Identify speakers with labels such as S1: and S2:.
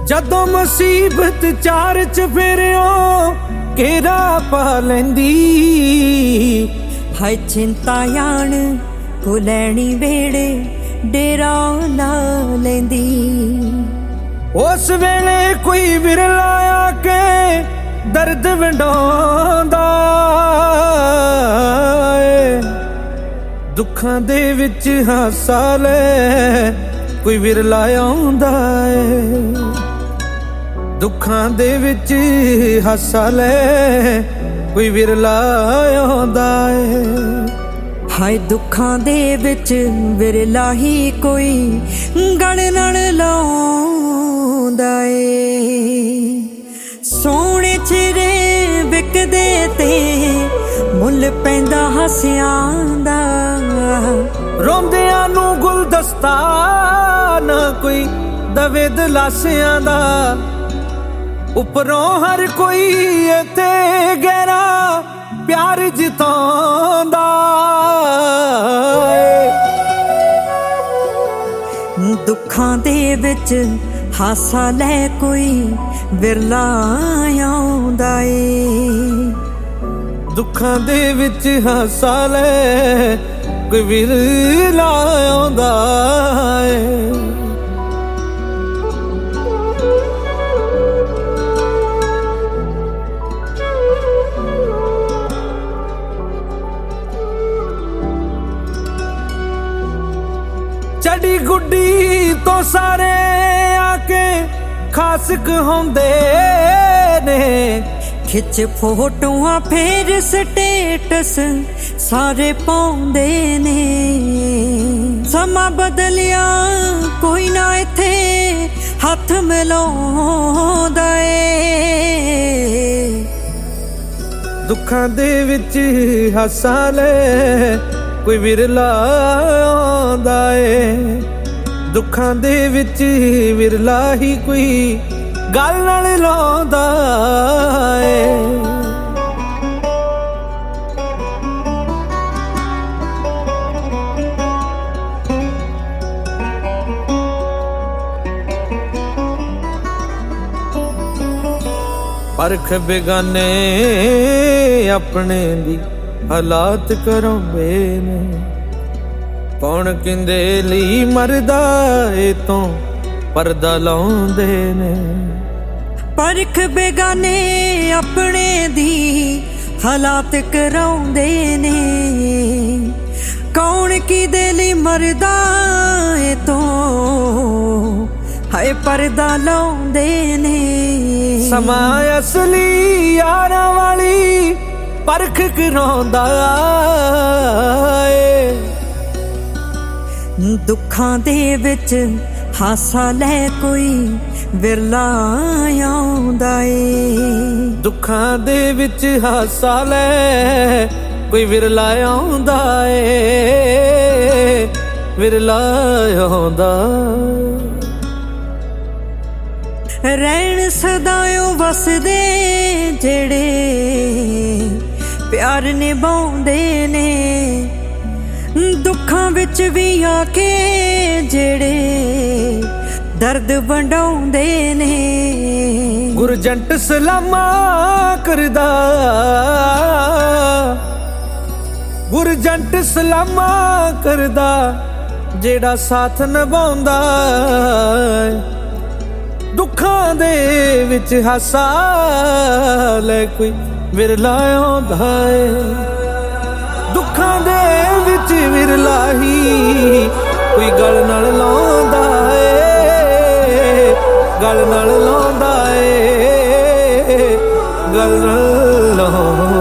S1: ਜਦੋਂ ਮੁਸੀਬਤ ਚਾਰ ਚਫੇਰਿਓ ਘੇਰਾ ਪਾ ਲੈਂਦੀ।
S2: ਹਾਏ ਚਿੰਤਾ ਆਣ ਕੋ ਲੈਣੀ ਵੇੜੇ ਡੇਰਾ ਲਾ ਲੈਂਦੀ।
S1: ਉਸ ਵੇਲੇ ਕੋਈ ਵਿਰਲਾ ਆ ਕੇ ਦਰਦ ਵੰਡਾਉਂਦਾ ਏ। ਦੁੱਖਾਂ ਦੇ ਵਿੱਚ ਹਾਸਾ ਲੈ ਕੋਈ ਵਿਰਲਾ ਆਉਂਦਾ ਏ। ਦੁੱਖਾਂ ਦੇ ਵਿੱਚ ਹਾਸਾ ਲੈ ਕੋਈ ਵਿਰਲਾ ਆਉਂਦਾ ਏ।
S2: ਹਾਏ ਦੁੱਖਾਂ ਦੇ ਵਿੱਚ ਵਿਰਲਾ ਹੀ ਕੋਈ ਗਲ ਨਾਲ ਲਾਉਂਦਾ ਏ। ਸੋਹਣੇ ਚਿਹਰੇ ਵਿਕਦੇ ਤੇ ਮੁੱਲ ਪੈਂਦਾ ਹਾਸਿਆਂ ਦਾ।
S1: ਰੋਂਦਿਆਂ ਨੂੰ ਗੁਲਦਸਤਾ ਨਾ ਕੋਈ ਦਵੇ ਦਲਾਸਿਆਂ ਦਾ। ਉੱਪਰੋਂ ਹਰ ਕੋਈ ਇੱਥੇ ਗਹਿਰਾ ਪਿਆਰ ਜਿਤਾਉਂਦਾ ਏ।
S2: ਦੁੱਖਾਂ ਦੇ ਵਿੱਚ ਹਾਸਾ ਲੈ ਕੋਈ ਵਿਰਲਾ ਆਉਂਦਾ ਏ।
S1: ਦੁੱਖਾਂ ਦੇ ਵਿੱਚ ਹਾਸਾ ਲੈ ਕੋਈ ਵਿਰਲਾ ਆਉਂਦਾ ਏ। ਚੜੀ ਗੁੱਡੀ ਤੋਂ ਸਾਰੇ ਆ ਕੇ ਖਾਸ ਕਹਾਉਂਦੇ ਨੇ।
S2: ਖਿੱਚ ਫੋਟੋਆਂ ਫੇਰ ਸਟੇਟਸ ਸਾਰੇ ਪਾਉਂਦੇ ਨੇ। ਸਮਾਂ ਬਦਲਿਆ ਕੋਈ ਨਾ ਇੱਥੇ ਹੱਥ ਮਿਲਾਉਂਦਾ ਏ।
S1: ਦੁੱਖਾਂ ਦੇ ਵਿੱਚ ਹਾਸਾ ਲੈ ਕੋਈ ਵਿਰਲਾ ਆਉਂਦਾ ਏ। ਦੁੱਖਾਂ ਦੇ ਵਿੱਚ ਵਿਰਲਾ ਹੀ ਕੋਈ ਗੱਲ ਨਾਲ ਲਾਉਂਦਾ ਏ। ਪਰਖ ਬੇਗਾਨੇ ਆਪਣੇ ਦੀ ਹਾਲਾਤ ਕਰਾਉਂਦੇ ਨੇ। ਕੌਣ ਕਿੰਦੇ ਲਈ ਮਰਦਾ ਏ ਤੋਂ ਪਰਦਾ ਲਾਉਂਦੇ ਨੇ।
S2: ਪਰਖ ਬੇਗਾਨੇ ਆਪਣੇ ਦੀ ਹਾਲਾਤ ਕਰਾਉਂਦੇ ਨੇ। ਕੌਣ ਕਿਦੇ ਲਈ ਮਰਦਾ ਏ ਤੋਂ ਹਾਏ ਪਰਦਾ ਲਾਉਂਦੇ ਨੇ।
S1: ਸਮਾਂ ਅਸਲੀ ਯਾਰਾਂ ਵਾਲੀ ਪਰਖ ਕਰਾਉਂਦਾ ਏ।
S2: ਦੁੱਖਾਂ ਦੇ ਵਿੱਚ ਹਾਸਾ ਲੈ ਕੋਈ ਵਿਰਲਾ ਆਉਂਦਾ ਏ।
S1: ਦੁੱਖਾਂ ਦੇ ਵਿੱਚ ਹਾਸਾ ਲੈ ਕੋਈ ਵਿਰਲਾ ਆਉਂਦਾ ਏ। ਵਿਰਲਾ ਆਉਂਦਾ।
S2: ਰਹਿਣ ਸਦਾਇਓ ਵਸਦੇ ਜਿਹੜੇ ਪਿਆਰ ਨਿਭਾਉਂਦੇ ਨੇ। ਦੁੱਖਾਂ ਵਿੱਚ ਵੀ ਆ ਕੇ ਜਿਹੜੇ ਦਰਦ ਵੰਡਾਉਂਦੇ ਨੇ।
S1: ਗੁਰਜੰਟ ਸਲਾਮਾ ਕਰਦਾ। ਗੁਰਜੰਟ ਸਲਾਮਾ ਕਰਦਾ ਜਿਹੜਾ ਸਾਥ ਨਿਭਾਉਂਦਾ। ਦੁੱਖਾਂ ਦੇ ਵਿੱਚ ਹਾਸਾ ਲੈ ਕੋਈ ਵਿਰਲਾ ਆਉਂਦਾ ਏ। ਦੁੱਖਾਂ ਦੇ ਵਿੱਚ ਵਿਰਲਾ ਹੀ ਕੋਈ ਗੱਲ ਨਾਲ ਲਾਉਂਦਾ ਏ। ਗੱਲ ਨਾਲ ਲਾਉਂਦਾ ਏ। ਗੱਲ ਨਾਲ ਲਾਉਂਦਾ